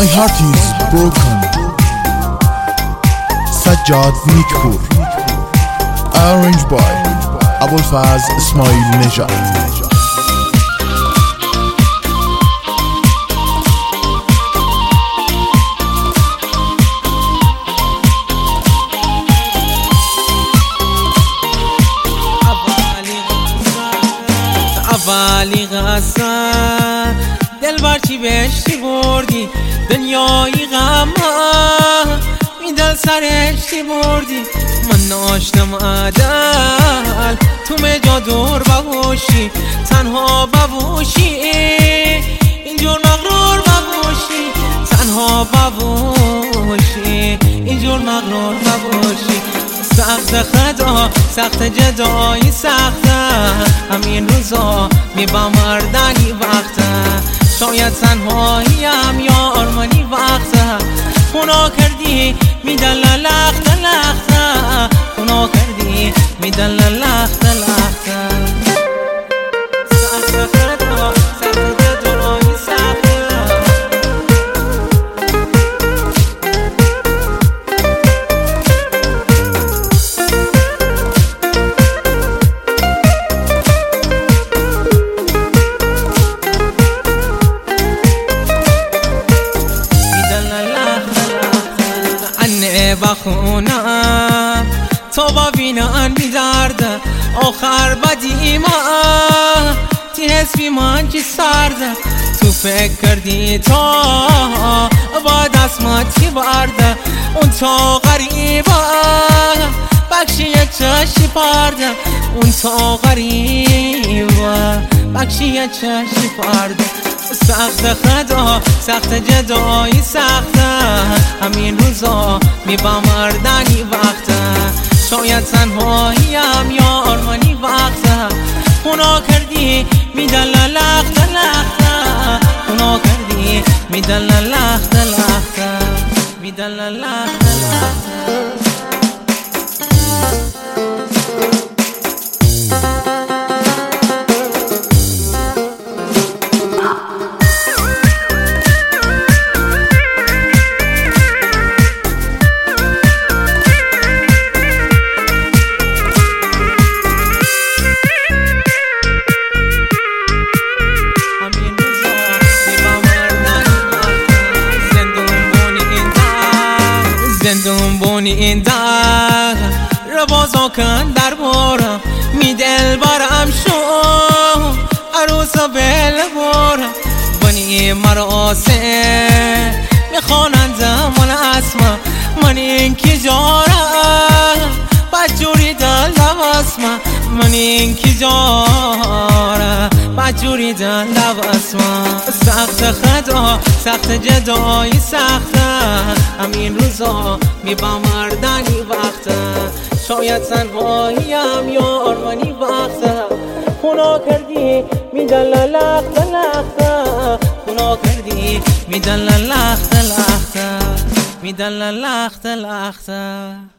heart is broken. Sajjad Neetpur. Arranged by Abulfaz Ismail Nejad. اولی قصه دلبر چی بهشتی بردی دنیایی غم این دل سرشتی بردی من ناشتم عدل تو مجا دور ببوشی تنها ببوشی اینجور مغرور ببوشی تنها ببوشی اینجور مغرور ببوشی سخت خدا سخت جدایی سخته همین روزا میبا مردنی وقته شاید تنهاییم یا آرمانی وقته خونا کردی میدن لخت لخته خونا کردی میدن لخت لخته سخت خدا سخت جدایی سخته بخونم تو ببینن بیدرده آخر بدی ما تی حسبی من چی سرده تو فکر کردی تو با دستمات چی برده اون تو غریبه بخشی چشی پرده اون تو غریبه بخشی چشی پرده سخت خدا سخت جدایی سخته همین روزا میبا مردنی وقته شاید تنهاییم یا آرمانی وقته خونا کردی میدن لخت لخته خونا کردی میدن لخت لخته میدن لخت لخته زندون بونی این در رو بازا کن در بارم می دل برم شو عروس بل بارم بنی مراسم می خوانندم من اسمم من این کی جارم بجوری دل اسمم من این کی جارم بجوری دل اسمم سخت خدا سخت جدایی سخته همین روزا میبا مردنی وقته شاید تنهاییم یا آرمانی وقته خونا کردی میدن لخت لخته خونا کردی میدن لخت لخته میدن لخت لخته